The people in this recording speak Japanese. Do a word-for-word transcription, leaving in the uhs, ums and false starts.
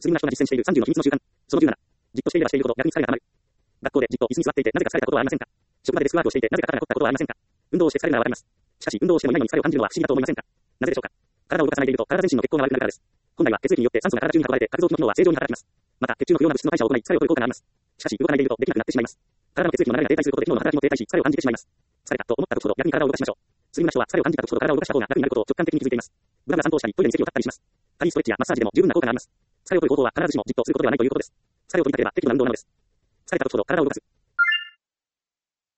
睡眠な人が実践しているさんじゅうの秘密の習慣。そのじゅうなな。じっとしていればしているほど逆に疲れが溜まる。学校でじっと椅子に座っていてなぜか疲れたことはありませんか？職場でデスクワークをしていてなぜか肩が凝ったことはありませんか？運動をして疲れるのはわかります。しかし運動をしてもいないのに疲れを感じるのは不思議だと思いませんか？なぜでしょうか？体を動かさないでいると体全身の血行が悪くなるからです。本来は血液によって酸素が体中に運ばれて各臓器の機能は正常に働きます。また血中の不要な物質の代謝を行い疲れを取る効果があります。しかし動かないでいるとできなくなってしまいます。体の血液の流れが停滞することで機能の働きも停滞し疲れを感じてしまいます。疲れたと思った時ほど逆に体を動かしましょう。睡眠な人は疲れを感じた時ほど体を動かした方が楽になることを直感的に気づいています。無駄な散歩をしたりトイレに席を立ったりします。軽いストレッチやマッサージでも十分な効果があります。疲れを取る方法は必ずしもじっとすることではないということです。疲れを取り立てれば適度な運動なのです。疲れた時ほど体を動かす。